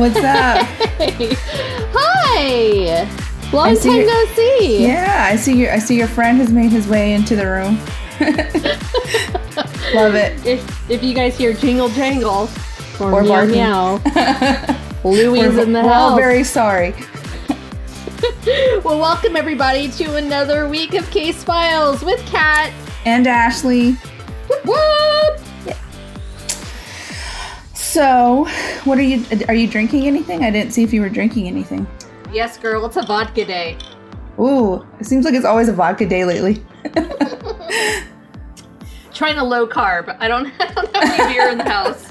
What's up? Hey. Hi. Long time no see. Yeah, I see your friend has made his way into the room. Love it. If you guys hear jingle jangle or meow barking. meow, Louie's in the We're house. all very sorry. Well, welcome everybody to another week of Case Files with Kat And Ashley. Whoop, whoop. So, what are you drinking anything? I didn't see if you were drinking anything. Yes, girl, it's a vodka day. Ooh, it seems like it's always a vodka day lately. Trying to low carb. I don't have any beer in the house.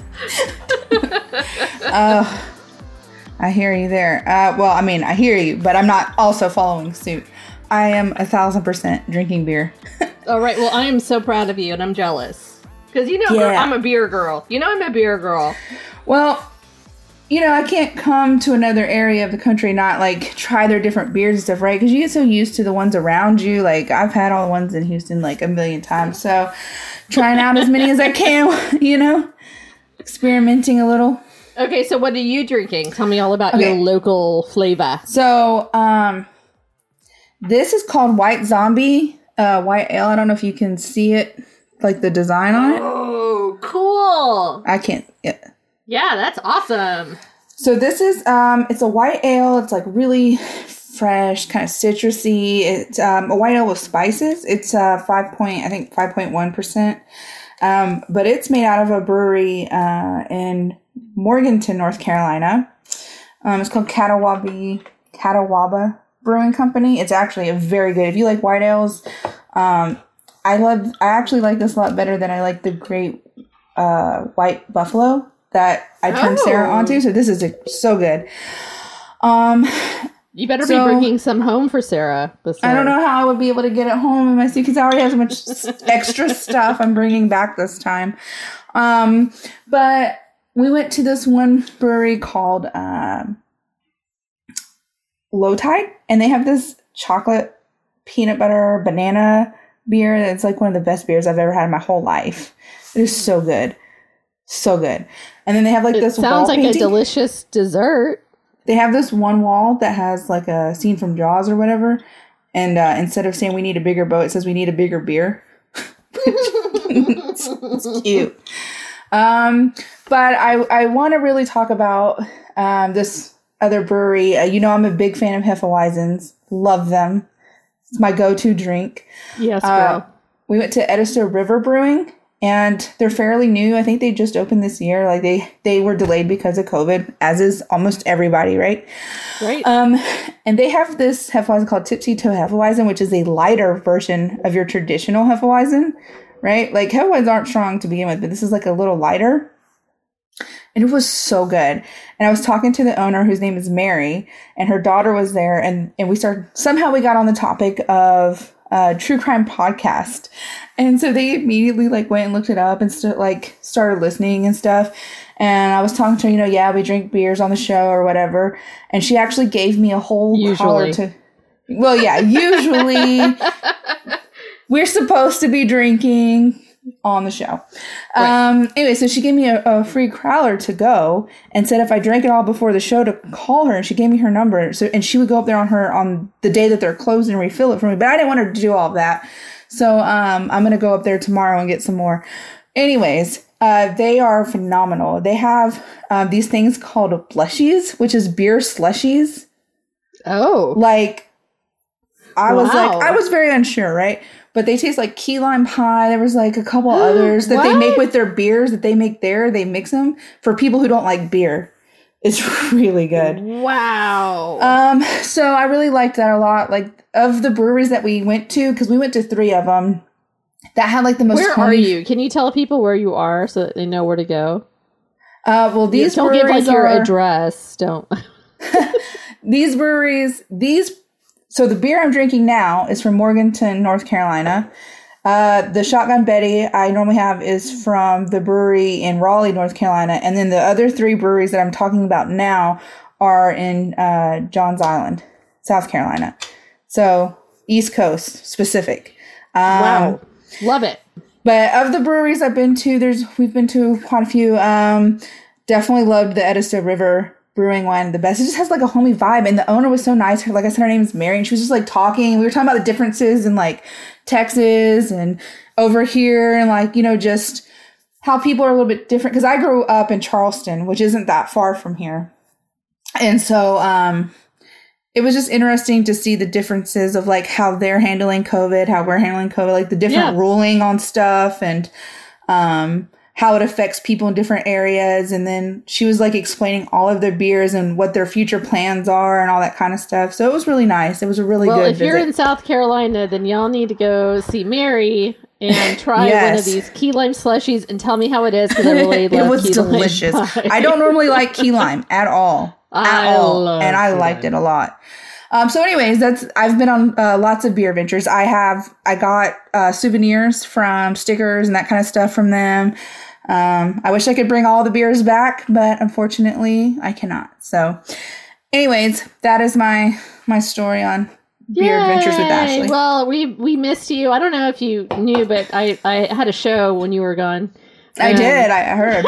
I hear you there. Well, I mean, I hear you, but I'm not also following suit. I am 1,000% drinking beer. All right, well, I am so proud of you, and I'm jealous. Because, girl, I'm a beer girl. I'm a beer girl. Well, I can't come to another area of the country and not, try their different beers and stuff, right? Because you get so used to the ones around you. Like, I've had all the ones in Houston, a million times. So, trying out as many as I can, experimenting a little. Okay, so what are you drinking? Tell me all about your local flavor. So, this is called White Zombie, White Ale. I don't know if you can see it, the design on it. Oh, cool. I can't. Yeah, that's awesome. So this is, it's a white ale. It's really fresh, kind of citrusy. It's a white ale with spices. It's 5.1%. But it's made out of a brewery in Morganton, North Carolina. It's called Catawba Brewing Company. It's actually a very good. If you like white ales, I actually like this a lot better than I like the Great White Buffalo that I turned Sarah onto. So this is so good. You better be bringing some home for Sarah. I don't know how I would be able to get it home in my suit because I already have so much extra stuff I'm bringing back this time. But we went to this one brewery called Low Tide, and they have this chocolate peanut butter banana beer that's one of the best beers I've ever had in my whole life. It is so good. So good. And then they have this wall sounds like painting. A delicious dessert. They have this one wall that has a scene from Jaws or whatever. And instead of saying we need a bigger boat, it says we need a bigger beer. It's cute. But I want to really talk about this other brewery. I'm a big fan of Hefeweizens. Love them. It's my go-to drink. Yes, girl. We went to Edisto River Brewing, and they're fairly new. I think they just opened this year. They were delayed because of COVID, as is almost everybody, right? Right. And they have this Hefeweizen called Tipsy Toe Hefeweizen, which is a lighter version of your traditional Hefeweizen, right? Hefeweizens aren't strong to begin with, but this is a little lighter. And it was so good. And I was talking to the owner, whose name is Mary, and her daughter was there. And we got on the topic of true crime podcast. And so they immediately went and looked it up and started listening and stuff. And I was talking to her, we drink beers on the show or whatever. And she actually gave me a whole collar to, usually we're supposed to be drinking on the show. Right. Anyway, so she gave me a free crowler to go and said if I drank it all before the show to call her, and she gave me her number. And she would go up there on the day that they're closed and refill it for me. But I didn't want her to do all of that. So I'm going to go up there tomorrow and get some more. Anyways, they are phenomenal. They have these things called blushies, which is beer slushies. Oh. I was very unsure, right? But they taste like key lime pie. There was a couple others that they make with their beers that they make there. They mix them for people who don't like beer. It's really good. Wow. So I really liked that a lot. Of the breweries that we went to, because we went to 3 of them, that had the most. Where are you? Can you tell people where you are so that they know where to go? Well, these don't breweries give your address. Don't. These breweries, so the beer I'm drinking now is from Morganton, North Carolina. The Shotgun Betty I normally have is from the brewery in Raleigh, North Carolina. And then the other 3 breweries that I'm talking about now are in Johns Island, South Carolina. So East Coast specific. Wow. Love it. But of the breweries I've been to, we've been to quite a few. Definitely loved the Edisto River brewing one the best. It just has like a homey vibe, and the owner was so nice. Like I said, her name is Mary, and she was just like talking. We were talking about the differences in like Texas and over here, and like, you know, just how people are a little bit different. Because I grew up in Charleston, which isn't that far from here, and so it was just interesting to see the differences of like how they're handling COVID, how we're handling COVID, like the different ruling on stuff, and how it affects people in different areas. And then she was like explaining all of their beers and what their future plans are and all that kind of stuff. So it was really nice. It was a really good if you're in South Carolina, then y'all need to go see Mary and try one of these key lime slushies and tell me how it is, because I really love it was key delicious. lime pie. I don't normally like key lime at all. And I liked it a lot. So anyways, I've been on lots of beer ventures. I got souvenirs from stickers and that kind of stuff from them. I wish I could bring all the beers back, but unfortunately I cannot. So anyways, that is my story on beer adventures with Ashley. Well, we missed you. I don't know if you knew, but I had a show when you were gone. I did. I heard.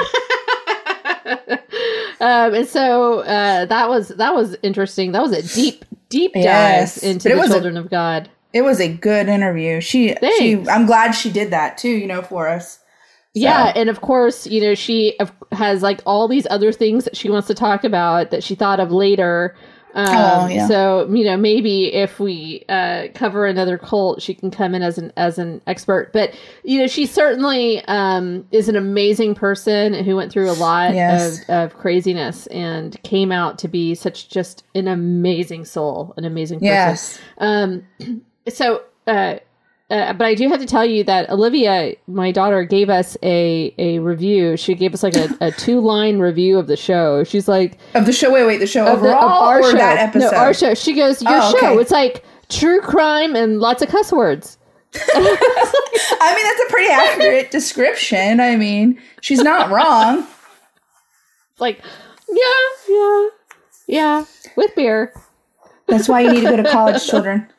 And so that was interesting. That was a deep dive into the children of God. It was a good interview. I'm glad she did that too, you know, for us. So. Yeah, and of course, you know, she has like all these other things that she wants to talk about that she thought of later. So, you know, maybe if we cover another cult, she can come in as an expert. But, you know, she certainly is an amazing person who went through a lot of craziness and came out to be such just an amazing soul, an amazing person. Yes. But I do have to tell you that Olivia, my daughter, gave us a review. She gave us like a 2-line review of the show. She's like... Of the show? Wait, the show overall or show. That episode? No, our show. She goes, your show, it's like true crime and lots of cuss words. I mean, that's a pretty accurate description. I mean, she's not wrong. Like, yeah, with beer. That's why you need to go to college, children.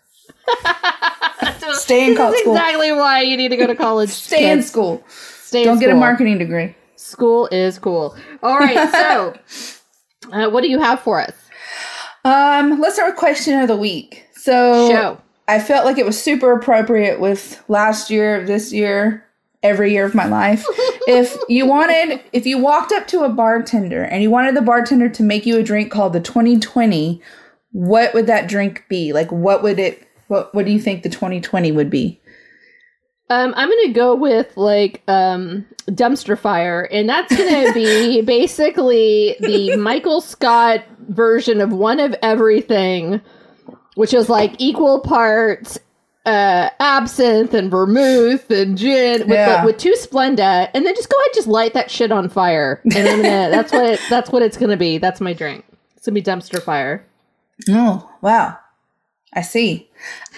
Stay in college school. Exactly why you need to go to college. Stay in school. Don't get a marketing degree. School is cool. All right. So, what do you have for us? Let's start with question of the week. So, I felt like it was super appropriate with last year, this year, every year of my life. If you walked up to a bartender and you wanted the bartender to make you a drink called the 2020, what would that drink be? Like, what do you think the 2020 would be? I'm going to go with like dumpster fire, and that's going to be basically the Michael Scott version of One of Everything, which is like equal parts absinthe and vermouth and gin with 2 Splenda, and then just go ahead, just light that shit on fire, and that's what it's going to be. That's my drink. It's going to be dumpster fire. Oh, wow. I see.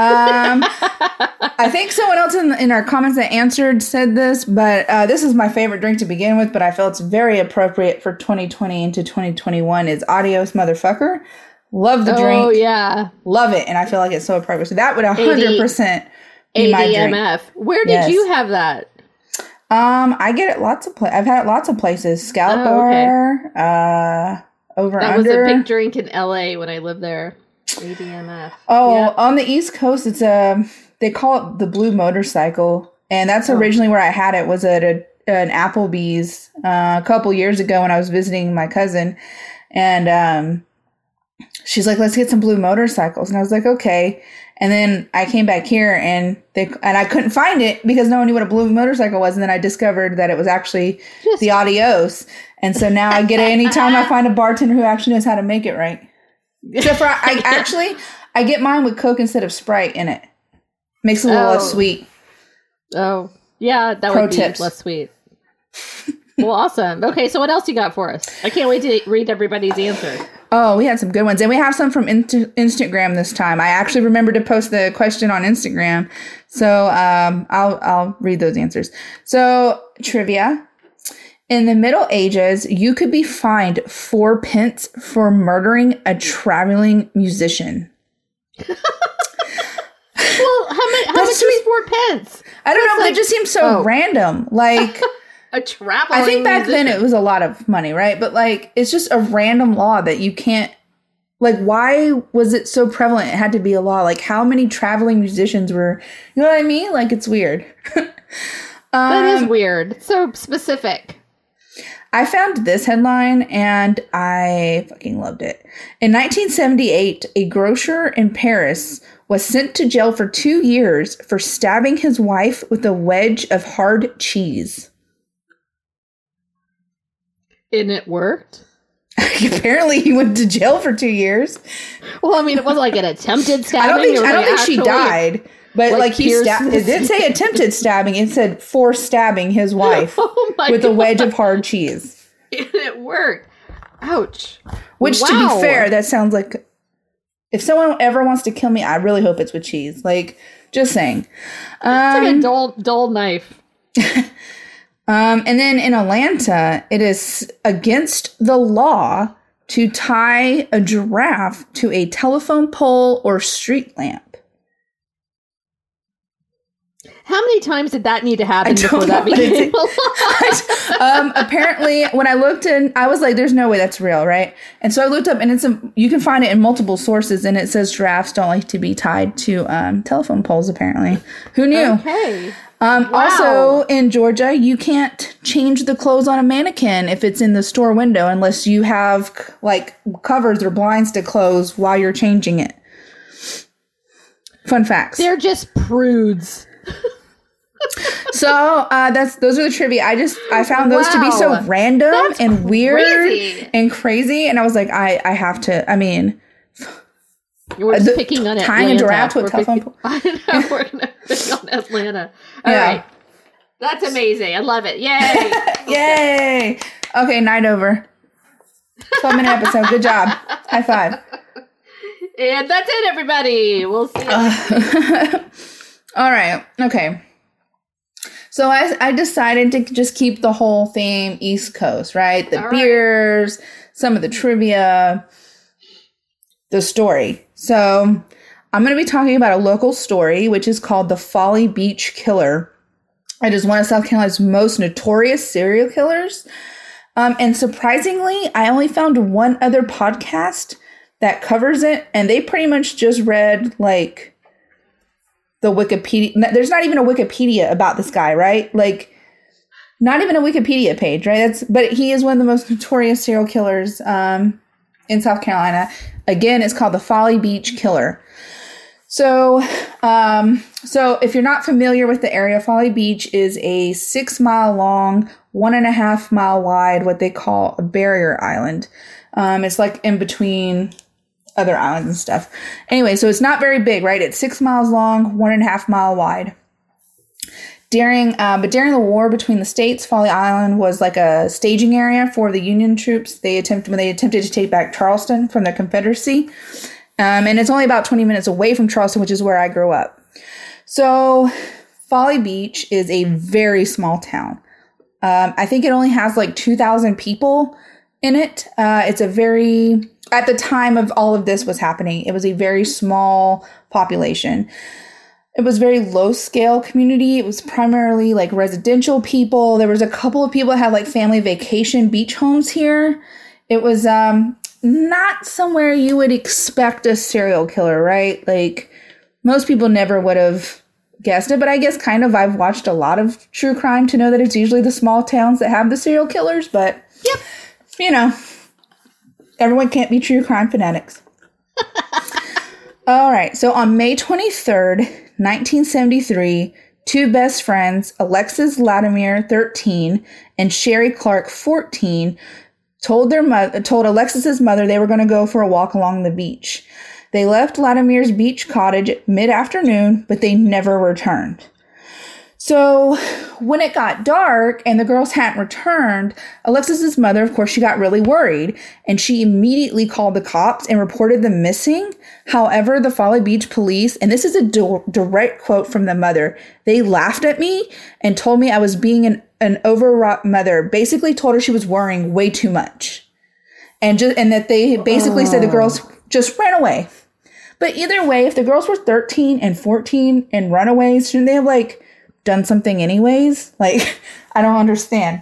I think someone else in our comments that answered said this, but this is my favorite drink to begin with, but I feel it's very appropriate for 2020 into 2021 is Adios Motherfucker. Love the drink. Oh, yeah. Love it. And I feel like it's so appropriate. So that would 100% be my drink. ADMF. Where did you have that? I get it lots of I've had it lots of places. Scallop Bar, Over that Under. That was a big drink in LA when I lived there. ADMF. Oh, on the East Coast, it's they call it the Blue Motorcycle, and that's originally where I had it. Was at an Applebee's a couple years ago when I was visiting my cousin, and she's like, "Let's get some Blue Motorcycles," and I was like, "Okay." And then I came back here, and I couldn't find it because no one knew what a Blue Motorcycle was, and then I discovered that it was actually the Adios, and so now I get it anytime I find a bartender who actually knows how to make it right. Except for I get mine with Coke instead of Sprite in it. Makes it a little less sweet. Oh, yeah, that would be less sweet. Well, awesome. Okay, so what else you got for us? I can't wait to read everybody's answer. Oh, we had some good ones. And we have some from Instagram this time. I actually remembered to post the question on Instagram. So I'll read those answers. So, trivia. In the Middle Ages, you could be fined 4 pence for murdering a traveling musician. Well, how much is 4 pence? I don't know, but it just seems so random. Like, A traveling I think back musician. then it was a lot of money, right? But like, it's just a random law that you can't, like, why was it so prevalent? It had to be a law. Like, how many traveling musicians were, you know what I mean? Like, it's weird. That is weird. So specific. I found this headline and I fucking loved it. In 1978, a grocer in Paris was sent to jail for 2 years for stabbing his wife with a wedge of hard cheese. And it worked? Apparently, he went to jail for 2 years. Well, I mean, it wasn't like an attempted stabbing. I don't think she died. But like he stabbed, it did say attempted stabbing. It said for stabbing his wife with a wedge of hard cheese. And it worked. Ouch. Which, to be fair, that sounds like, if someone ever wants to kill me, I really hope it's with cheese. Like, just saying. It's like a dull knife. And then in Atlanta, it is against the law to tie a giraffe to a telephone pole or street lamp. How many times did that need to happen before that became a law? Apparently, when I looked in, I was like, there's no way that's real, right? And so I looked up, and you can find it in multiple sources, and it says giraffes don't like to be tied to telephone poles, apparently. Who knew? Okay. Wow. Also, in Georgia, you can't change the clothes on a mannequin if it's in the store window unless you have, like, covers or blinds to close while you're changing it. Fun facts. They're just prudes. So those are the trivia. I found those to be so random and weird and crazy, and I was like, I have to. I mean, we're just picking on tying a giraffe to a telephone pole. I know, we're gonna pick on Atlanta. All right, that's amazing. I love it. Yay! Yay! Okay, night over. 12-minute episode. Good job. High five. And that's it, everybody. We'll see you. All right. Okay. So I decided to just keep the whole theme East Coast, right? The beers, some of the trivia, the story. So I'm going to be talking about a local story, which is called the Folly Beach Killer. It is one of South Carolina's most notorious serial killers. And surprisingly, I only found one other podcast that covers it, and they pretty much just read, like, the Wikipedia. There's not even a Wikipedia about this guy, right? Like, not even a Wikipedia page, right? But he is one of the most notorious serial killers in South Carolina. Again, it's called the Folly Beach Killer. So if you're not familiar with the area, Folly Beach is a 6-mile long, 1.5 mile wide, what they call a barrier island. It's like in between other islands and stuff. Anyway, so it's not very big, right? It's 6 miles long, 1.5 mile wide. During the war between the states, Folly Island was like a staging area for the Union troops. When they attempted to take back Charleston from the Confederacy. And it's only about 20 minutes away from Charleston, which is where I grew up. So Folly Beach is a very small town. I think it only has like 2,000 people in it. At the time of all of this was happening, it was a very small population. It was a very low scale community. It was primarily like residential people. There was a couple of people that had like family vacation beach homes here. It was not somewhere you would expect a serial killer, right? Like, most people never would have guessed it, but I guess kind of I've watched a lot of true crime to know that it's usually the small towns that have the serial killers, but yep, you know, everyone can't be true crime fanatics. All right. So on May 23rd, 1973, two best friends, Alexis Latimer, 13, and Sherry Clark, 14, told Alexis's mother they were going to go for a walk along the beach. They left Latimer's beach cottage at mid-afternoon, but they never returned. So when it got dark and the girls hadn't returned, Alexis's mother, of course, she got really worried, and she immediately called the cops and reported them missing. However, the Folly Beach police, and this is a direct quote from the mother, they laughed at me and told me I was being an overwrought mother, basically told her she was worrying way too much. And that they basically said the girls just ran away. But either way, if the girls were 13 and 14 and runaways, shouldn't they have, like, done something anyways. Like, I don't understand.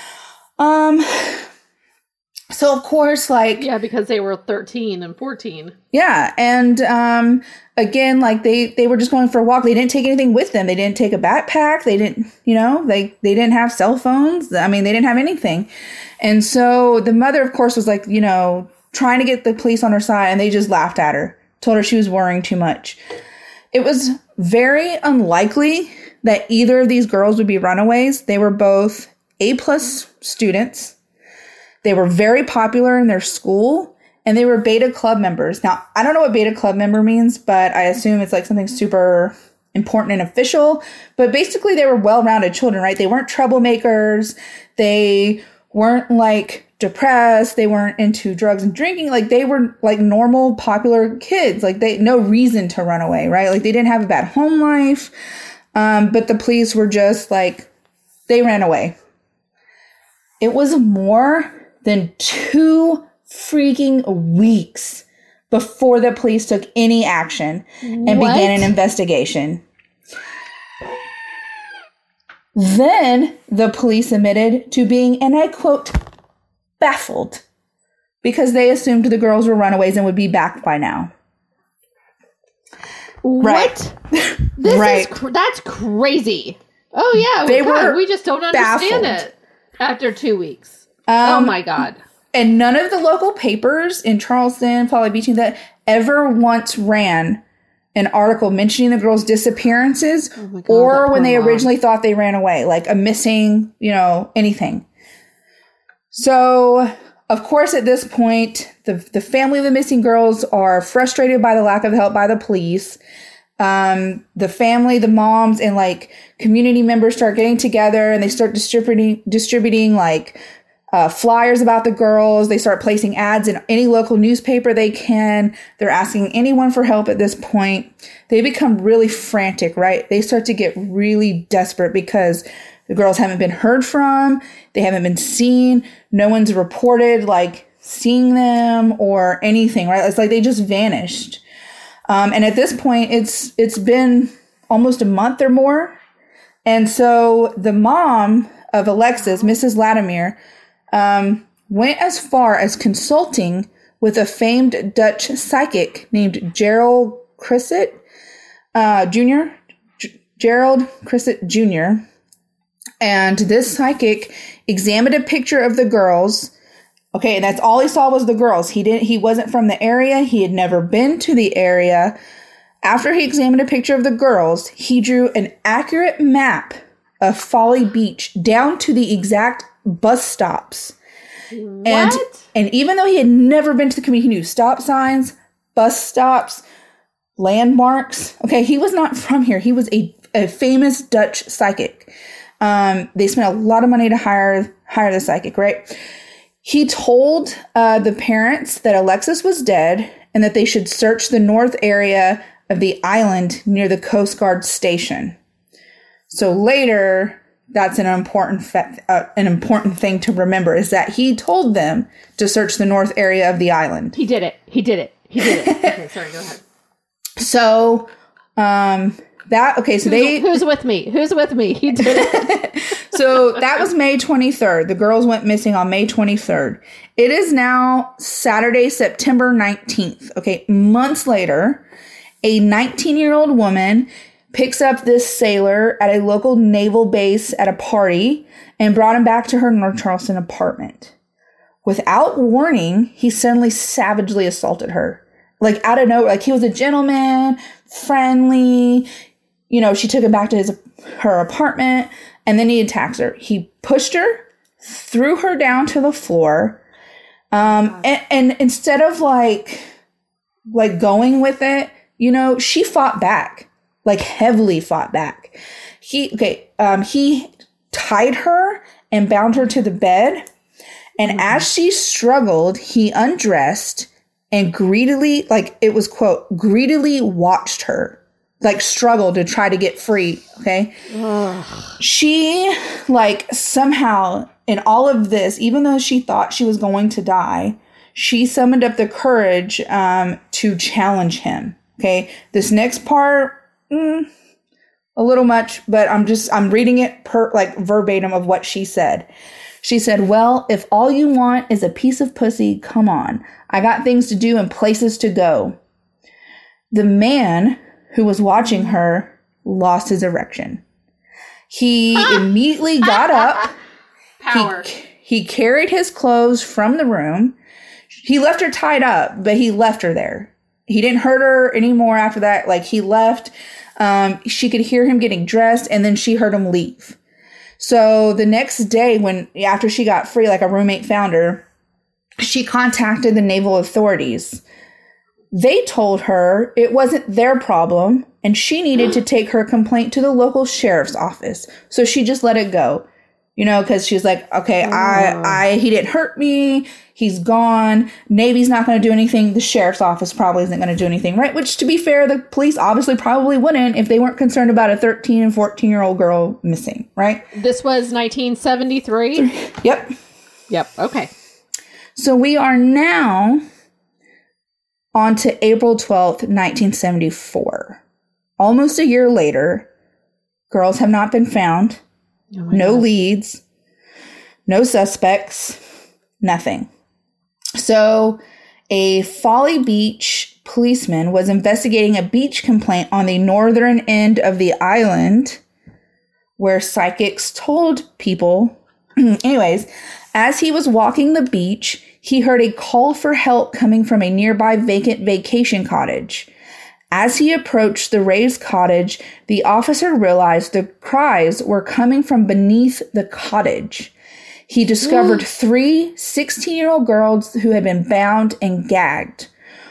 So of course, like, yeah, because they were 13 and 14. Yeah. And, again, like they were just going for a walk. They didn't take anything with them. They didn't take a backpack. They didn't, they didn't have cell phones. I mean, they didn't have anything. And so the mother, of course, was like, trying to get the police on her side, and they just laughed at her, told her she was worrying too much. It was very unlikely that either of these girls would be runaways. They were both A+ students. They were very popular in their school, and they were Beta Club members. Now, I don't know what Beta Club member means, but I assume it's like something super important and official. But basically, they were well-rounded children, right? They weren't troublemakers. They weren't like depressed. They weren't into drugs and drinking. Like, they were like normal, popular kids. Like, no reason to run away, right? Like, they didn't have a bad home life. But the police were just like, they ran away. It was more than 2 freaking weeks before the police took any action and began an investigation. Then the police admitted to being, and I quote, baffled, because they assumed the girls were runaways and would be back by now. What? Right. That's crazy. Oh yeah, we just don't understand it after 2 weeks. Oh my God. And none of the local papers in Charleston, Folly Beach, that ever once ran an article mentioning the girls' disappearances or when they originally thought they ran away, like a missing, anything. So, of course, at this point, the family of the missing girls are frustrated by the lack of help by the police. The family, the moms, and like community members start getting together, and they start distributing like flyers about the girls. They start placing ads in any local newspaper they can. They're asking anyone for help at this point. They become really frantic, right? They start to get really desperate because the girls haven't been heard from. They haven't been seen. No one's reported like seeing them or anything, right? It's like they just vanished. And at this point, it's been almost a month or more. And so the mom of Alexis, Mrs. Latimer, went as far as consulting with a famed Dutch psychic named Gerald Crissett Jr. Gerald Crissett Jr. And this psychic examined a picture of the girls. Okay, and that's all he saw was the girls. He wasn't from the area. He had never been to the area. After he examined a picture of the girls, he drew an accurate map of Folly Beach down to the exact bus stops. What? And even though he had never been to the community, he knew stop signs, bus stops, landmarks. Okay, he was not from here. He was a famous Dutch psychic. They spent a lot of money to hire the psychic, right? He told the parents that Alexis was dead and that they should search the north area of the island near the Coast Guard station. So later, that's an important thing to remember, is that he told them to search the north area of the island. He did it. Okay, sorry, go ahead. So, who's with me? He did it. So that was May 23rd. The girls went missing on May 23rd. It is now Saturday, September 19th. Okay, months later, a 19-year-old woman picks up this sailor at a local naval base at a party and brought him back to her North Charleston apartment. Without warning, he suddenly savagely assaulted her. Like, out of nowhere. Like, he was a gentleman, friendly. She took him back to her apartment, and then he attacks her. He pushed her, threw her down to the floor, and instead of like going with it, she fought back. Like, heavily fought back. He tied her and bound her to the bed. And as she struggled, he undressed and greedily, like, it was, quote, greedily watched her, like, struggle to try to get free. Okay. She, like, somehow in all of this, even though she thought she was going to die, she summoned up the courage to challenge him. Okay. This next part, a little much, but I'm reading it verbatim of what she said. She said, well, if all you want is a piece of pussy, come on. I got things to do and places to go. The man who was watching her lost his erection. He immediately got up. Power. He carried his clothes from the room. He left her tied up, but he left her there. He didn't hurt her anymore after that. Like, he left. She could hear him getting dressed, and then she heard him leave. So the next day, after she got free, like a roommate found her, she contacted the naval authorities. They told her it wasn't their problem, and she needed to take her complaint to the local sheriff's office. So she just let it go. Because she's like, okay, he didn't hurt me. He's gone. Navy's not going to do anything. The sheriff's office probably isn't going to do anything, right? Which, to be fair, the police obviously probably wouldn't if they weren't concerned about a 13 and 14-year-old girl missing, right? This was 1973? Yep. Okay. So we are now on to April 12th, 1974. Almost a year later, girls have not been found. No leads, no suspects, nothing. So a Folly Beach policeman was investigating a beach complaint on the northern end of the island where psychics told people. Anyways, as he was walking the beach, he heard a call for help coming from a nearby vacant vacation cottage. As he approached the raised cottage, the officer realized the cries were coming from beneath the cottage. He discovered 3 16-year-old girls who had been bound and gagged.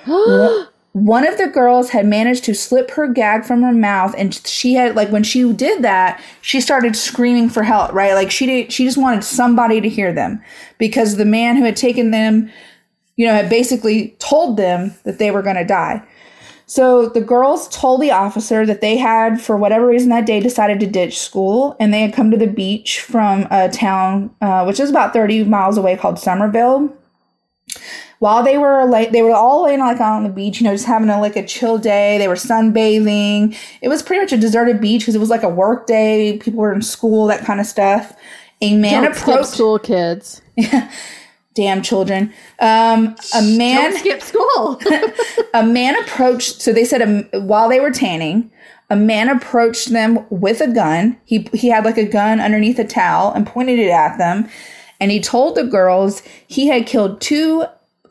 One of the girls had managed to slip her gag from her mouth, and she had, when she did that, she started screaming for help, right? She just wanted somebody to hear them, because the man who had taken them, had basically told them that they were going to die. So the girls told the officer that they had, for whatever reason that day, decided to ditch school, and they had come to the beach from a town, which is about 30 miles away, called Somerville. While they were all laying on the beach, just having a chill day. They were sunbathing. It was pretty much a deserted beach because it was a work day. People were in school, that kind of stuff. A man approached. Skip school, kids. Damn children. Don't skip school. A man approached, so they said while they were tanning, a man approached them with a gun. He had a gun underneath a towel and pointed it at them. And he told the girls he had killed two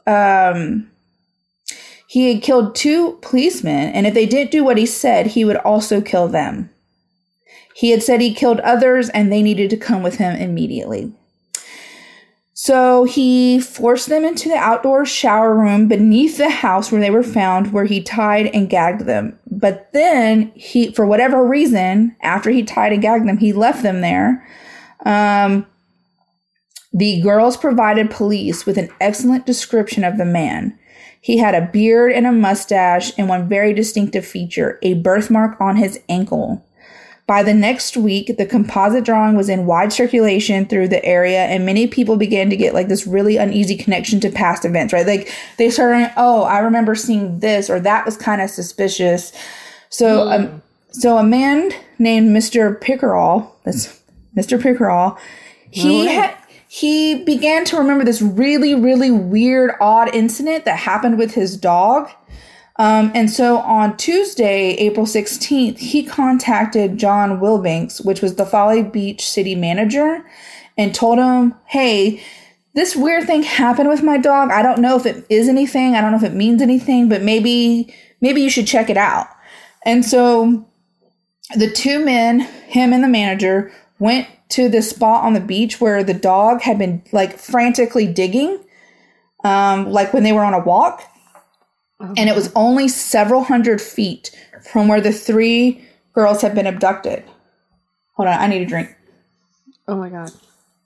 policemen. And if they didn't do what he said, he would also kill them. He had said he killed others and they needed to come with him immediately. So he forced them into the outdoor shower room beneath the house where they were found, where he tied and gagged them. But then for whatever reason, after he tied and gagged them, he left them there. The girls provided police with an excellent description of the man. He had a beard and a mustache, and one very distinctive feature, a birthmark on his ankle. By the next week, the composite drawing was in wide circulation through the area, and many people began to get this really uneasy connection to past events, right? They started, I remember seeing this, or that was kind of suspicious. So, a man named Mr. Pickerel, that's Mr. Pickerel, he began to remember this really, really weird, odd incident that happened with his dog. And so on Tuesday, April 16th, he contacted John Wilbanks, which was the Folly Beach city manager, and told him, hey, this weird thing happened with my dog. I don't know if it is anything. I don't know if it means anything, but maybe you should check it out. And so the two men, him and the manager, went to the spot on the beach where the dog had been frantically digging, when they were on a walk. And it was only several hundred feet from where the 3 girls had been abducted. Hold on, I need a drink. Oh my God.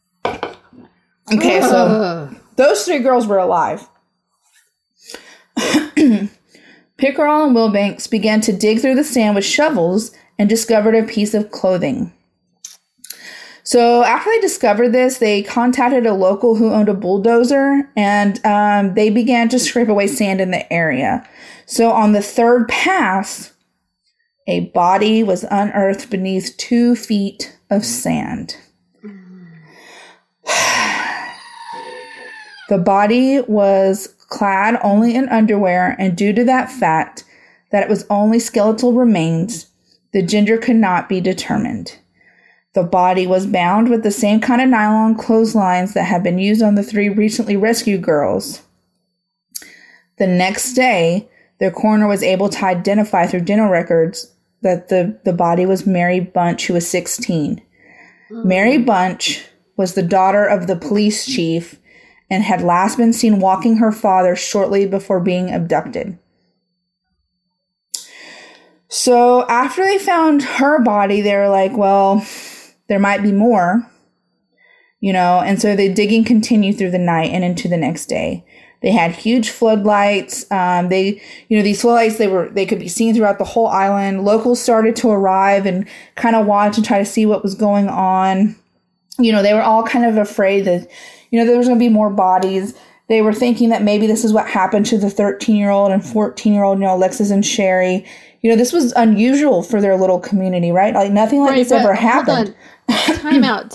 Okay, so those 3 girls were alive. Pickerel and Wilbanks began to dig through the sand with shovels and discovered a piece of clothing. So after they discovered this, they contacted a local who owned a bulldozer, and they began to scrape away sand in the area. So on the third pass, a body was unearthed beneath 2 feet of sand. The body was clad only in underwear, and due to that fact that it was only skeletal remains, the gender could not be determined. The body was bound with the same kind of nylon clotheslines that had been used on the 3 recently rescued girls. The next day, the coroner was able to identify through dental records that the body was Mary Bunch, who was 16. Mary Bunch was the daughter of the police chief and had last been seen walking her father shortly before being abducted. So after they found her body, they were like, well, there might be more, and so the digging continued through the night and into the next day. They had huge floodlights. These floodlights, they could be seen throughout the whole island. Locals started to arrive and kind of watch and try to see what was going on. They were all kind of afraid that, there was going to be more bodies. They were thinking that maybe this is what happened to the 13-year-old and 14-year-old, Alexis and Sherry. This was unusual for their little community, right? Like nothing like this ever happened. Time out.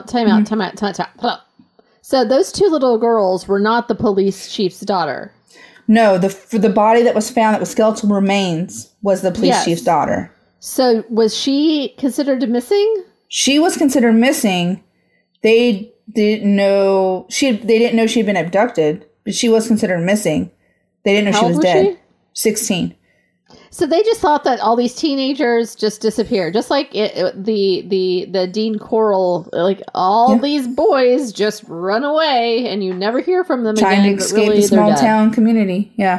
So those 2 little girls were not the police chief's daughter. No, the body that was found that was skeletal remains was the police chief's daughter. So was she considered missing? She was considered missing. They didn't know she'd been abducted, but she was considered missing. They didn't know she was dead. 16. So they just thought that all these teenagers just disappeared, just like the Dean Coral, like all these boys just run away and you never hear from them trying again. To escape the small town community. Yeah.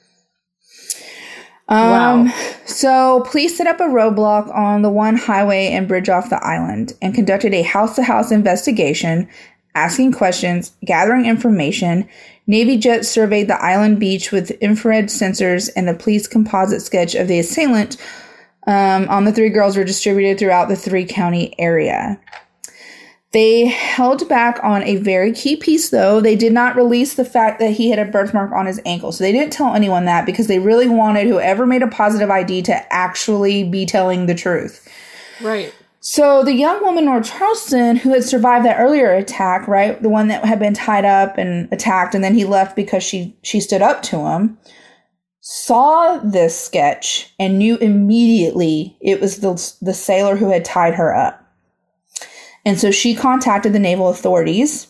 Wow. So police set up a roadblock on the one highway and bridge off the island and conducted a house-to-house investigation, asking questions, gathering information. Navy jets surveyed the island beach with infrared sensors, and the police composite sketch of the assailant on the 3 girls were distributed throughout the 3-county area. They held back on a very key piece, though. They did not release the fact that he had a birthmark on his ankle. So they didn't tell anyone that because they really wanted whoever made a positive ID to actually be telling the truth. Right. So the young woman, North Charleston, who had survived that earlier attack, right, the one that had been tied up and attacked, and then he left because she stood up to him, saw this sketch and knew immediately it was the sailor who had tied her up. And so she contacted the naval authorities.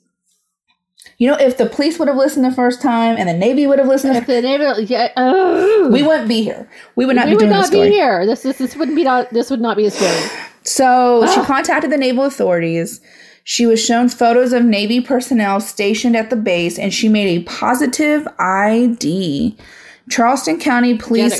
If the police would have listened the first time and the Navy would have listened, we wouldn't be here. We would not be doing this story. We would not be here. This would not be a story. So she contacted the naval authorities. She was shown photos of Navy personnel stationed at the base, and she made a positive ID. Charleston County police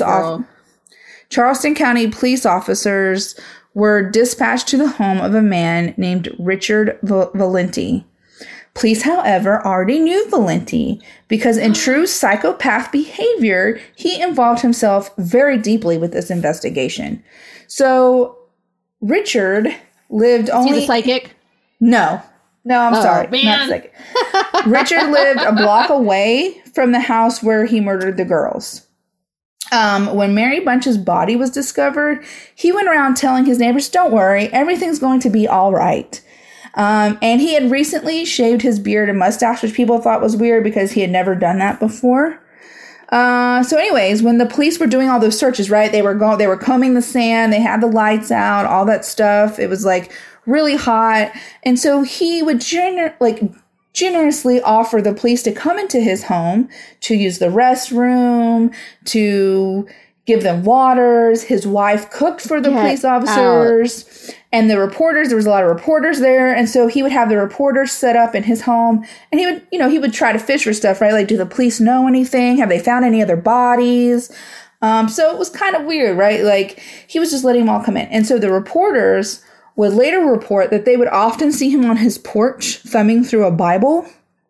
officers were dispatched to the home of a man named Richard Valenti. Police, however, already knew Valenti because in true psychopath behavior, he involved himself very deeply with this investigation. So Richard lived only... Is he the psychic? No, I'm sorry. Man. Not psychic. Richard lived a block away from the house where he murdered the girls. When Mary Bunch's body was discovered, he went around telling his neighbors, don't worry, everything's going to be all right. And he had recently shaved his beard and mustache, which people thought was weird because he had never done that before. So anyways, when the police were doing all those searches, right, they were combing the sand, they had the lights out, all that stuff. It was like really hot. And so he would generously offer the police to come into his home to use the restroom, to give them waters. His wife cooked for the police officers and the reporters. There was a lot of reporters there. And so he would have the reporters set up in his home and he would try to fish for stuff, right? Like, do the police know anything? Have they found any other bodies? So it was kind of weird, right? Like, he was just letting them all come in. And so the reporters would later report that they would often see him on his porch thumbing through a Bible.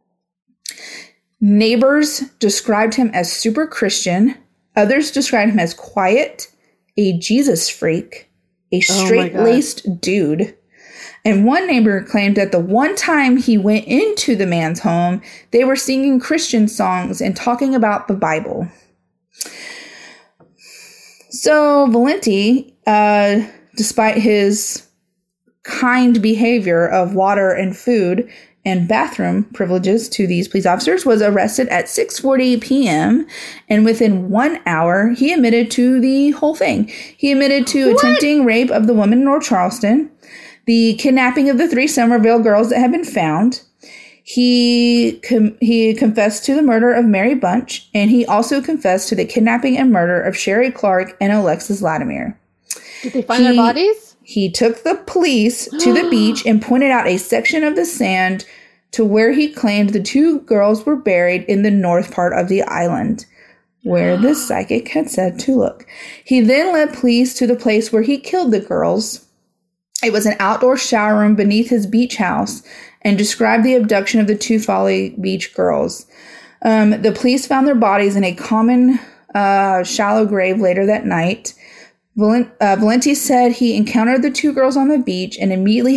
Neighbors described him as super Christian. Others described him as quiet, a Jesus freak, a straight-laced dude. And one neighbor claimed that the one time he went into the man's home, they were singing Christian songs and talking about the Bible. So Valenti, despite his kind behavior of water and food and bathroom privileges to these police officers, was arrested at 6:40 p.m. And within 1 hour, he admitted to the whole thing. He admitted to attempting rape of the woman in North Charleston, the kidnapping of the 3 Somerville girls that had been found. He confessed to the murder of Mary Bunch, and he also confessed to the kidnapping and murder of Sherry Clark and Alexis Latimer. Did they find their bodies? He took the police to the beach and pointed out a section of the sand to where he claimed the 2 girls were buried in the north part of the island, where the psychic had said to look. He then led police to the place where he killed the girls. It was an outdoor shower room beneath his beach house, and described the abduction of the 2 Folly Beach girls. The police found their bodies in a common shallow grave later that night. Valenti said he encountered the 2 girls on the beach and immediately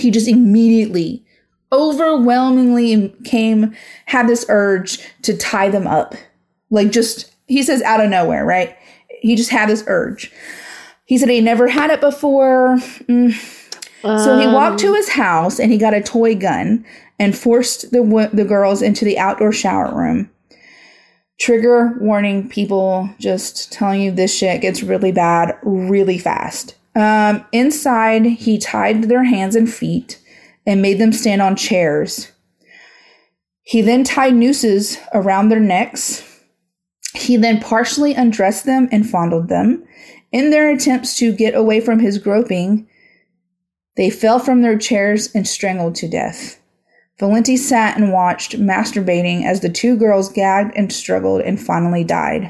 overwhelmingly had this urge to tie them up. Like, just, he says out of nowhere, right? He just had this urge. He said he never had it before. So he walked to his house and he got a toy gun and forced the girls into the outdoor shower room. Trigger warning, people, just telling you this shit gets really bad really fast. Inside, he tied their hands and feet and made them stand on chairs. He then tied nooses around their necks. He then partially undressed them and fondled them. In their attempts to get away from his groping, they fell from their chairs and strangled to death. Valenti sat and watched, masturbating, as the 2 girls gagged and struggled and finally died.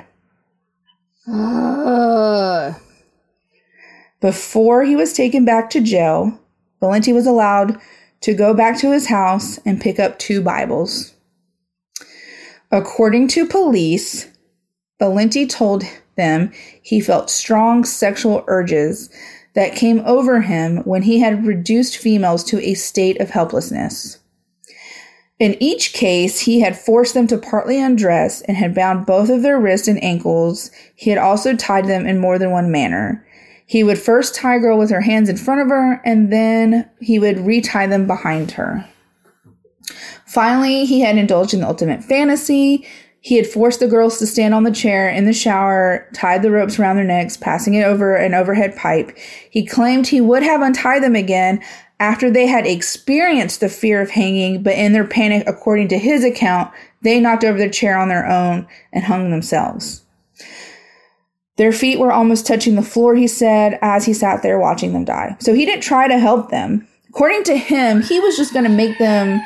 Before he was taken back to jail, Valenti was allowed to go back to his house and pick up 2 Bibles. According to police, Valenti told them he felt strong sexual urges that came over him when he had reduced females to a state of helplessness. In each case, he had forced them to partly undress and had bound both of their wrists and ankles. He had also tied them in more than one manner. He would first tie a girl with her hands in front of her, and then he would retie them behind her. Finally, he had indulged in the ultimate fantasy. He had forced the girls to stand on the chair in the shower, tied the ropes around their necks, passing it over an overhead pipe. He claimed he would have untied them again after they had experienced the fear of hanging, but in their panic, according to his account, they knocked over the chair on their own and hung themselves. Their feet were almost touching the floor, he said, as he sat there watching them die. So he didn't try to help them. According to him, he was just going to make them,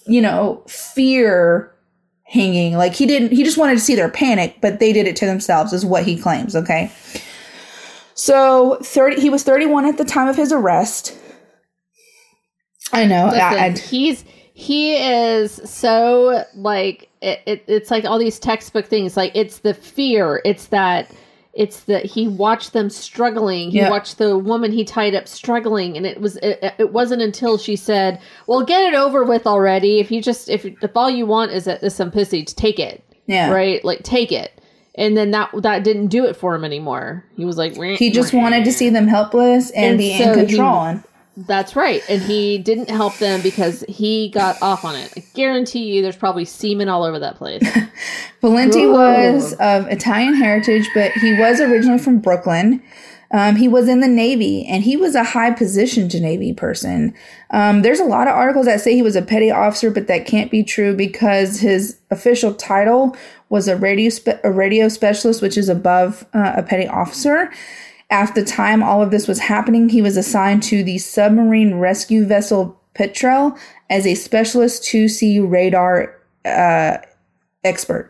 fear hanging. Like, he just wanted to see their panic, but they did it to themselves, is what he claims, okay? So he was 31 at the time of his arrest. I know. Listen, he is so, like, it's like all these textbook things. Like, it's the fear. It's that he watched them struggling. He watched the woman he tied up struggling. And it wasn't until she said, well, get it over with already. If all you want is some pussy, take it. Yeah. Right? Like, take it. And then that didn't do it for him anymore. He was like, he just wanted to see them helpless and be in control. That's right. And he didn't help them because he got off on it. I guarantee you there's probably semen all over that place. Valenti was of Italian heritage, but he was originally from Brooklyn. He was in the Navy, and he was a high-positioned Navy person. There's a lot of articles that say he was a petty officer, but that can't be true because his official title was a radio specialist, which is above a petty officer. At the time all of this was happening, he was assigned to the submarine rescue vessel Petrel as a specialist 2C radar expert.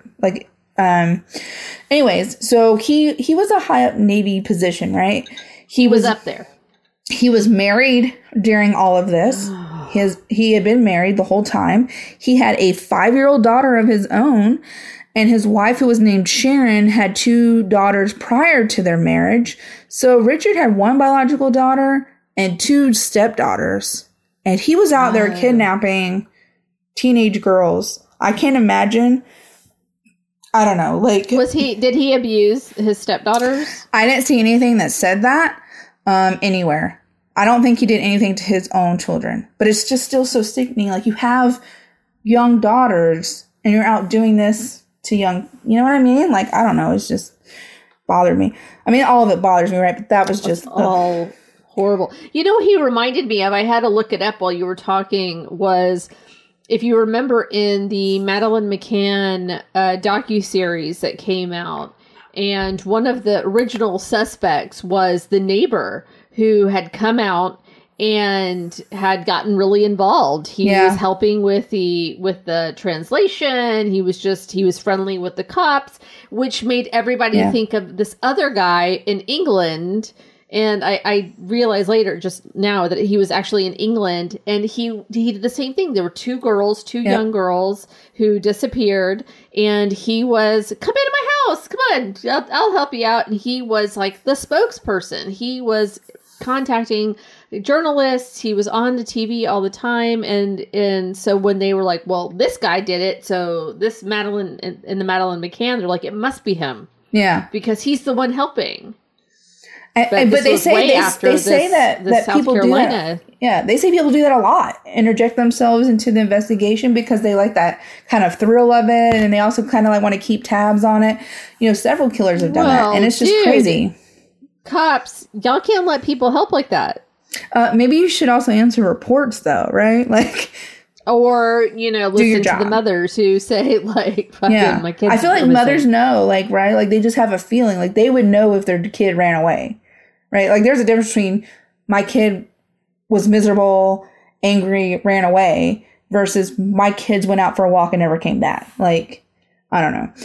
Anyways, so he was a high up Navy position, right? He was up there. He was married during all of this. He had been married the whole time. He had a 5-year-old daughter of his own. And his wife, who was named Sharon, had 2 daughters prior to their marriage. So Richard had 1 biological daughter and 2 stepdaughters. And he was out there kidnapping teenage girls. I can't imagine I don't know. Like, did he abuse his stepdaughters? I didn't see anything that said that anywhere. I don't think he did anything to his own children, but it's just still so sickening. Like, you have young daughters and you're out doing this to young, you know what I mean? Like, I don't know. It's just bothered me. I mean, all of it bothers me, right? But that was just all horrible. You know what he reminded me of? I had to look it up while you were talking. Was, if you remember, in the Madeleine McCann docuseries that came out, and one of the original suspects was the neighbor who had come out and had gotten really involved. He was helping with the translation. He was friendly with the cops, which made everybody think of this other guy in England. And I realized later, just now, that he was actually in England, and he did the same thing. There were two young girls who disappeared, and he was, come into my house, come on, I'll help you out. And he was like the spokesperson. He was contacting journalists. He was on the TV all the time. And so when they were like, well, this guy did it, so this Madeleine and the Madeleine McCann, they're like, it must be him. Yeah. Because he's the one helping. But they say that people do that. Yeah, they say people do that a lot. Interject themselves into the investigation because they like that kind of thrill of it, and they also kind of like want to keep tabs on it. You know, several killers have done that, and it's just crazy. Cops, y'all can't let people help like that. Maybe you should also answer reports, though, right? Like, or, you know, listen to the mothers who say, like, fucking, my kids. I feel like mothers know, like, right? Like, they just have a feeling. Like, they would know if their kid ran away, right? Like, there's a difference between my kid was miserable, angry, ran away, versus my kids went out for a walk and never came back. Like, I don't know.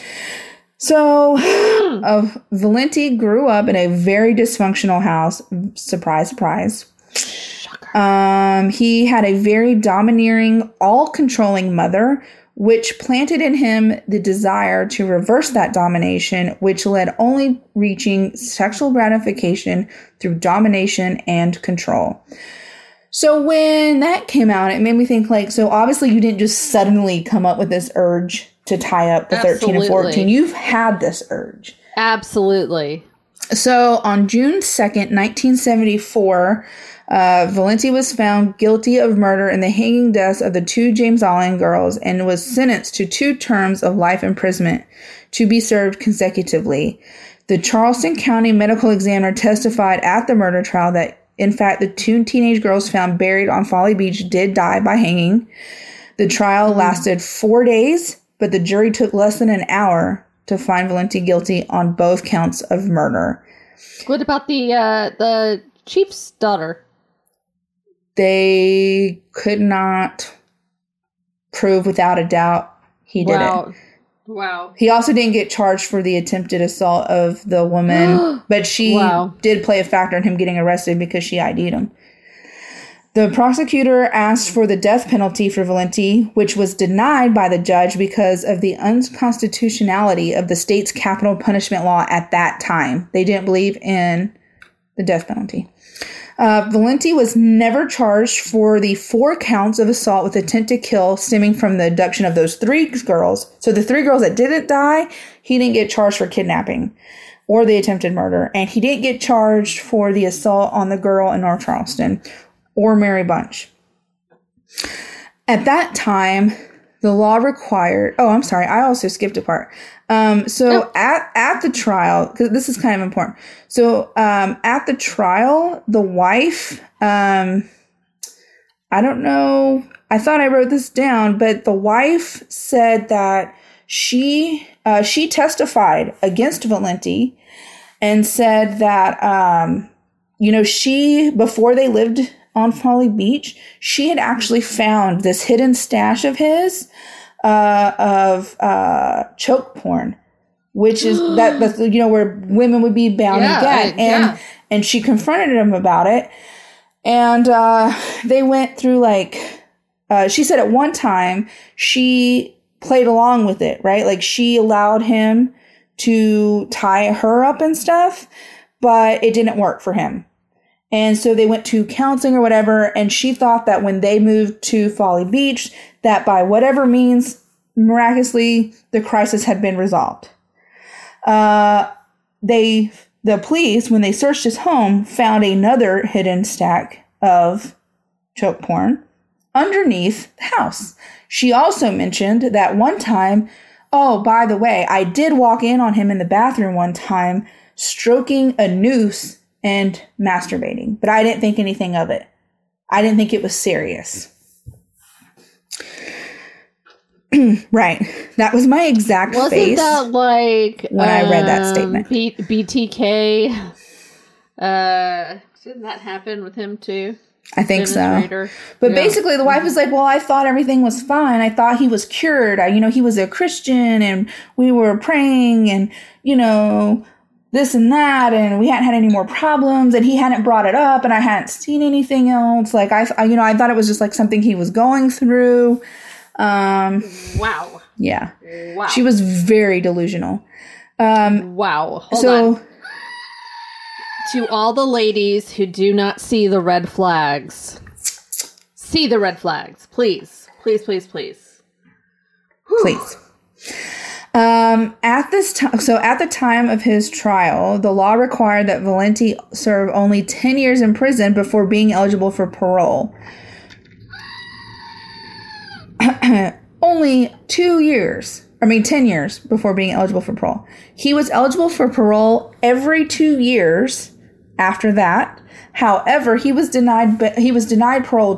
So, Valenti grew up in a very dysfunctional house. Surprise, surprise. Shocker. He had a very domineering, all-controlling mother, which planted in him the desire to reverse that domination, which led only reaching sexual gratification through domination and control. So when that came out, it made me think, like, so obviously you didn't just suddenly come up with this urge to tie up the 13 and 14. You've had this urge. Absolutely. So on June 2nd, 1974, Valenti was found guilty of murder in the hanging deaths of the two James Allen girls and was sentenced to 2 terms of life imprisonment to be served consecutively. The Charleston County medical examiner testified at the murder trial that, in fact, the 2 teenage girls found buried on Folly Beach did die by hanging. The trial lasted 4 days, but the jury took less than an hour to find Valenti guilty on both counts of murder. What about the chief's daughter? They could not prove without a doubt he did it. Wow. He also didn't get charged for the attempted assault of the woman, but she did play a factor in him getting arrested because she ID'd him. The prosecutor asked for the death penalty for Valenti, which was denied by the judge because of the unconstitutionality of the state's capital punishment law at that time. They didn't believe in the death penalty. Valenti was never charged for the 4 counts of assault with intent to kill stemming from the abduction of those 3 girls. So the 3 girls that didn't die, he didn't get charged for kidnapping or the attempted murder. And he didn't get charged for the assault on the girl in North Charleston or Mary Bunch. At that time, the law required... Oh, I'm sorry. I also skipped a part. At the trial, because this is kind of important. So at the trial, the wife... I don't know. I thought I wrote this down, but the wife said that she testified against Valenti and said that, she, before they lived on Folly Beach, she had actually found this hidden stash of his of choke porn, which is that's where women would be bound and get, and she confronted him about it, and they went through she said at one time she played along with it, right? Like she allowed him to tie her up and stuff, but it didn't work for him. And so they went to counseling or whatever, and she thought that when they moved to Folly Beach, that by whatever means miraculously, the crisis had been resolved. The police, when they searched his home, found another hidden stack of choke porn underneath the house. She also mentioned that one time, oh, by the way, I did walk in on him in the bathroom one time, stroking a noose and masturbating, but I didn't think anything of it. I didn't think it was serious. Right. That was my exact face. Wasn't that like when I read that statement? BTK. Didn't that happen with him too? I think so. But basically the wife was like, well, I thought everything was fine. I thought he was cured. He was a Christian and we were praying and, this and that. And we hadn't had any more problems and he hadn't brought it up and I hadn't seen anything else. Like I thought it was just like something he was going through. Wow. Yeah. Wow. She was very delusional. Wow. Hold on. To all the ladies who do not see the red flags, see the red flags, please. Please, please, please. Please. At the time of his trial, the law required that Valenti serve only 10 years in prison before being eligible for parole. Only 10 years before being eligible for parole. He was eligible for parole every 2 years after that. However, he was denied parole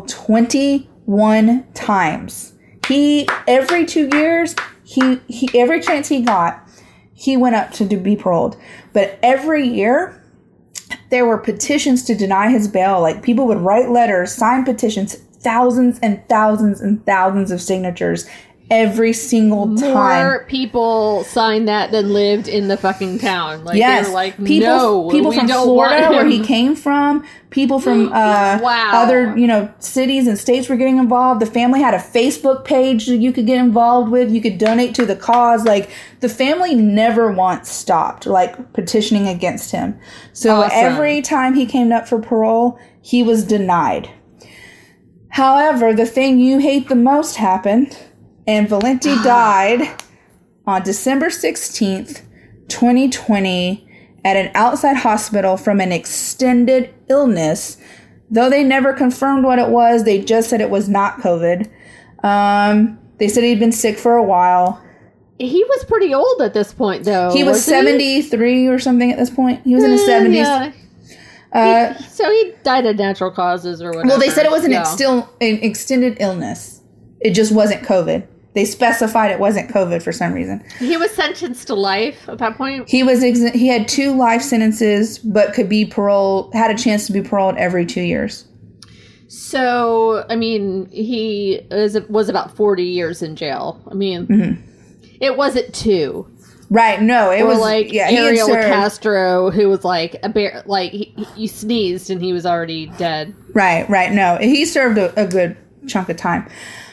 21 times. Every 2 years, every chance he got, he went up to be paroled. But every year, there were petitions to deny his bail. Like, people would write letters, sign petitions, thousands and thousands and thousands of signatures every single time. More people signed that than lived in the fucking town. Like, yes. They were like, people from Florida, where he came from, people from other, cities and states were getting involved. The family had a Facebook page that you could get involved with. You could donate to the cause. Like, the family never once stopped, like, petitioning against him. So every time he came up for parole, he was denied. However, the thing you hate the most happened, and Valenti died on December 16th, 2020, at an outside hospital from an extended illness. Though they never confirmed what it was, they just said it was not COVID. They said he'd been sick for a while. He was pretty old at this point, though. He was 73 or something at this point. He was in his 70s. Yeah. So he died of natural causes or whatever. Well, they said it was an extended illness. It just wasn't COVID. They specified it wasn't COVID for some reason. He was sentenced to life at that point? He had 2 life sentences, but could be paroled, had a chance to be paroled every 2 years. So, I mean, he was about 40 years in jail. I mean, It wasn't 2. Right, no, it was like Ariel Castro, who was like he sneezed and he was already dead. Right, no, he served a good chunk of time.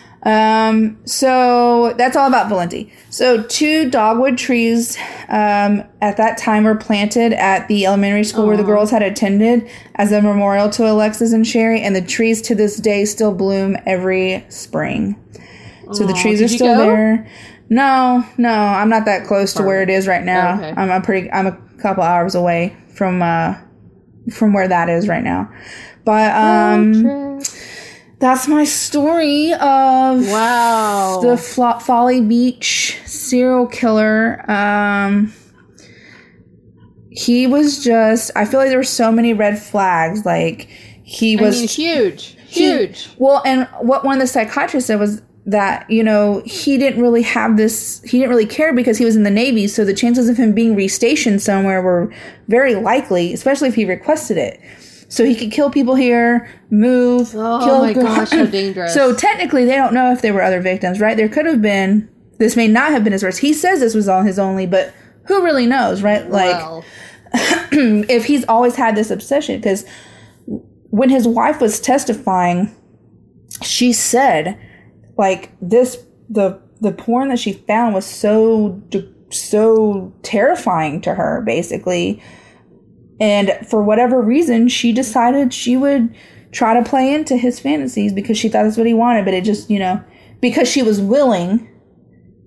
So that's all about Valenti. So 2 dogwood trees at that time were planted at the elementary school where the girls had attended as a memorial to Alexis and Sherry, and the trees to this day still bloom every spring. So the trees are still there. No, I'm not that close to where it is right now. Okay. I'm a couple hours away from where that is right now. But that's my story of the Folly Beach serial killer. He was just, I feel like there were so many red flags. Like, he was huge. Well, and what one of the psychiatrists said was that, he didn't really care because he was in the Navy, so the chances of him being restationed somewhere were very likely, especially if he requested it. So he could kill people here, move, kill. Oh my gosh, how dangerous. So technically, they don't know if there were other victims, right? There could have been. This may not have been his worst. He says this was all his only, but who really knows, right? Like, if he's always had this obsession, because when his wife was testifying, she said, like, the porn that she found was so terrifying to her, basically. And for whatever reason, she decided she would try to play into his fantasies because she thought that's what he wanted. But it just, because she was willing,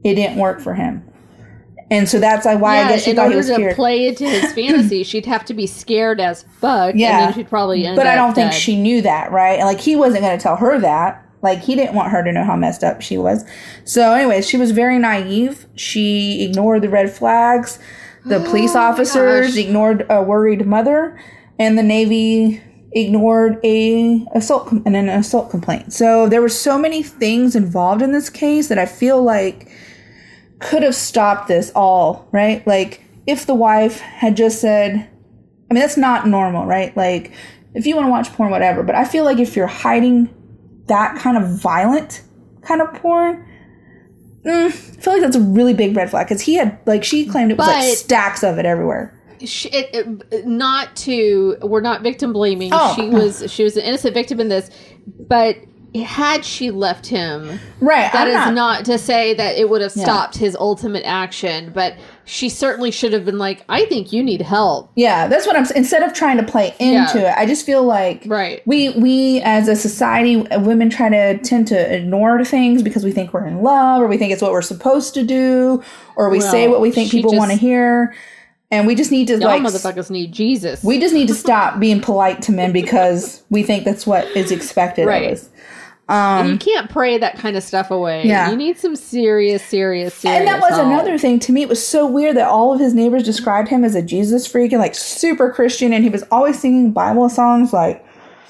it didn't work for him. And so that's why I guess she thought he was scared. In order to play into his fantasy, she'd have to be scared as fuck. Yeah. And then she'd probably end up I don't think she knew that, right? Like, he wasn't going to tell her that. Like, he didn't want her to know how messed up she was. So anyways, she was very naive. She ignored the red flags. The police officers ignored a worried mother. And the Navy ignored an assault complaint. So there were so many things involved in this case that I feel like could have stopped this all, right? Like, if the wife had just said, I mean, that's not normal, right? Like, if you want to watch porn, whatever. But I feel like if you're hiding that kind of violent kind of porn, I feel like that's a really big red flag. Because he had, like, she claimed it was like stacks of it everywhere. We're not victim blaming. She was an innocent victim in this, but had she left him, right, that is not to say that it would have stopped his ultimate action, but she certainly should have been like, I think you need help. Yeah, that's what I'm saying. Instead of trying to play into it, I just feel like we as a society, women tend to ignore things because we think we're in love, or we think it's what we're supposed to do, or we say what we think people want to hear. And we just need to, y'all motherfuckers need Jesus. We just need to stop being polite to men because we think that's what is expected of us. And you can't pray that kind of stuff away. Yeah. You need some serious And that was another thing. To me, it was so weird that all of his neighbors described him as a Jesus freak and like super Christian. And he was always singing Bible songs like,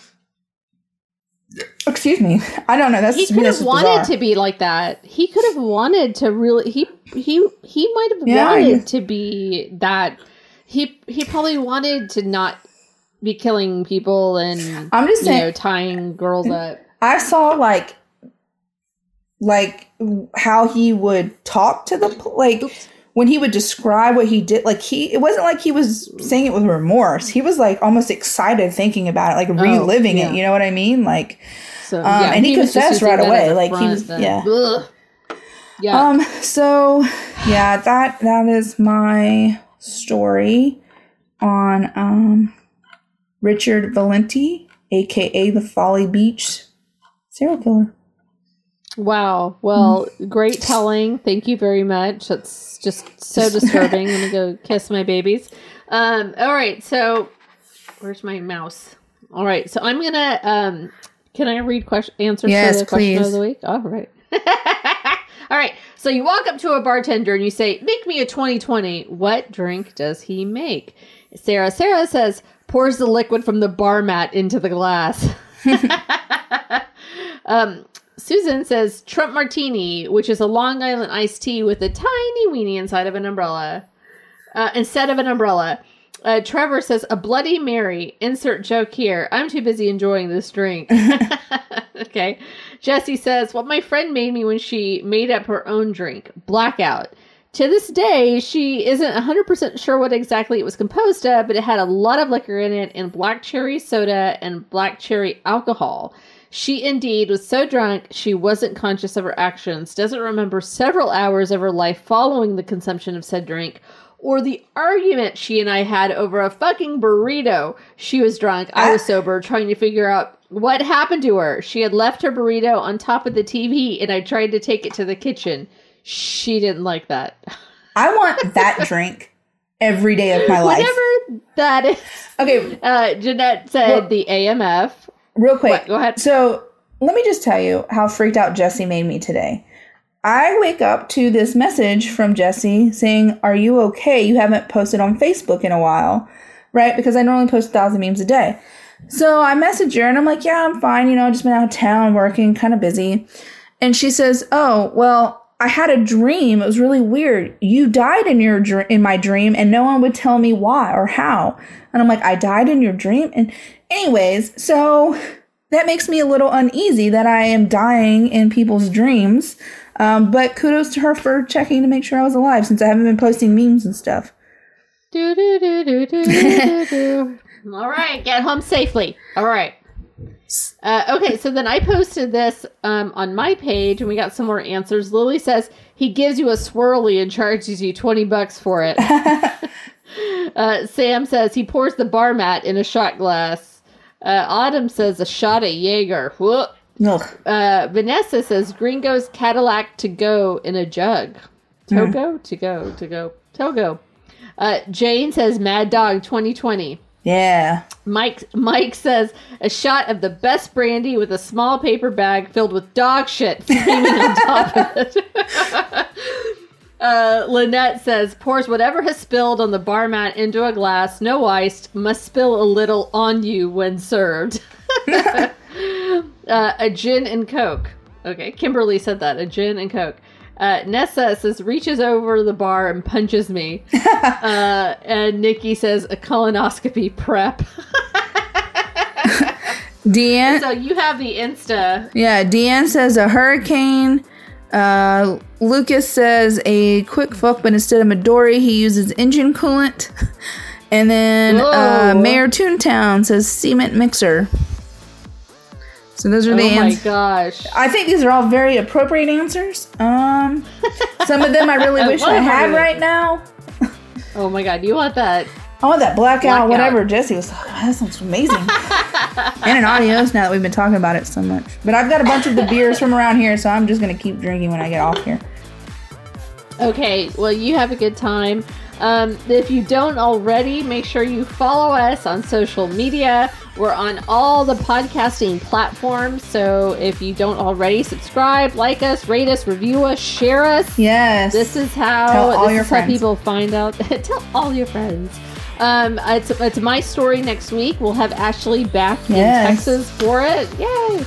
excuse me. I don't know. He could have wanted to be like that. He could have wanted to really, he might have wanted to be that. He probably wanted to not be killing people and, I'm just saying, tying girls up. I saw like how he would talk to when he would describe what he did, like it wasn't like he was saying it with remorse. He was like almost excited thinking about it, like reliving it. You know what I mean? Like, and he confessed right away. Like he was, So that is my story on Richard Valenti, aka the Folly Beach serial killer. Wow. Well, great telling. Thank you very much. That's just so disturbing. Let me go kiss my babies. All right. So where's my mouse? All right. So I'm going to, can I read answers for the question of the week? All right. All right. So you walk up to a bartender and you say, make me a 2020. What drink does he make? Sarah says, pours the liquid from the bar mat into the glass. Susan says Trump Martini, which is a Long Island iced tea with a tiny weenie inside of an umbrella. Instead of an umbrella. Trevor says a Bloody Mary. Insert joke here. I'm too busy enjoying this drink. Okay. Jessie says, what my friend made me when she made up her own drink. Blackout. To this day, she isn't 100% sure what exactly it was composed of, but it had a lot of liquor in it and black cherry soda and black cherry alcohol. She indeed was so drunk, she wasn't conscious of her actions, doesn't remember several hours of her life following the consumption of said drink, or the argument she and I had over a fucking burrito. She was drunk, I was sober, trying to figure out what happened to her. She had left her burrito on top of the TV, and I tried to take it to the kitchen. She didn't like that. I want that drink every day of my life. Whatever that is. Okay. Jeanette said the AMF. Real quick. What? Go ahead. So let me just tell you how freaked out Jessie made me today. I wake up to this message from Jessie saying, are you okay? You haven't posted on Facebook in a while, right? Because I normally post 1,000 memes a day. So I message her and I'm like, yeah, I'm fine. Just been out of town working, kind of busy. And she says, oh, well, I had a dream. It was really weird. You died in my dream and no one would tell me why or how. And I'm like, I died in your dream? And anyways, so that makes me a little uneasy that I am dying in people's dreams. But kudos to her for checking to make sure I was alive since I haven't been posting memes and stuff. All right, get home safely. All right. Okay, so then I posted this on my page and we got some more answers. Lily says he gives you a swirly and charges you $20 for it. Sam says he pours the bar mat in a shot glass. Autumn says a shot of Jaeger. Whoop. Vanessa says Gringo's Cadillac to go in a jug. Togo? To go. Togo. Jane says Mad Dog 2020. Yeah. Mike says a shot of the best brandy with a small paper bag filled with dog shit steaming on top of it. Lynette says pours whatever has spilled on the bar mat into a glass, no ice, must spill a little on you when served. A gin and Coke. Okay, Kimberly said that. A gin and Coke. Nessa says reaches over the bar and punches me. And Nikki says a colonoscopy prep. Deanne. So you have the Insta. Yeah, Deanne says a hurricane. Lucas says a quick fuck, but instead of Midori, he uses engine coolant. And then Mayor Toontown says cement mixer. So those are the answers. Oh my gosh. I think these are all very appropriate answers. Some of them I really wish I had right now. Oh my god, you want that? I want that blackout. Whatever Jesse was talking about. That sounds amazing. And an audios now that we've been talking about it so much. But I've got a bunch of the beers from around here, so I'm just going to keep drinking when I get off here. Okay, well, you have a good time. If you don't already, make sure you follow us on social media. We're on all the podcasting platforms. So if you don't already, subscribe, like us, rate us, review us, share us. Yes. This is how people find out. Tell all your friends. It's my story next week. We'll have Ashley back in Texas for it. Yay!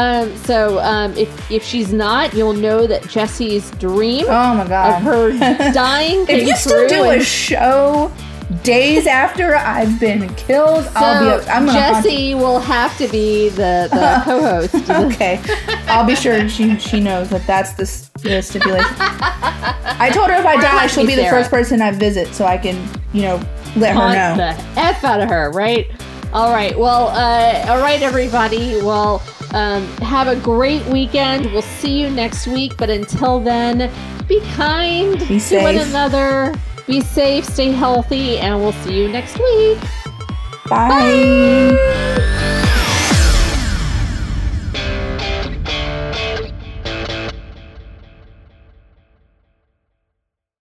If she's not, you'll know that Jesse's dream of her dying came If you still do a show days after I've been killed, Jesse will have to be the co-host. Okay. I'll be sure she knows that that's the stipulation. I told her if I die, she'll be the first person I visit so I can, let her know. The F out of her, right? All right. Well, all right, everybody. Well, have a great weekend. We'll see you next week. But until then, be kind to one another. Be safe, stay healthy, and we'll see you next week. Bye.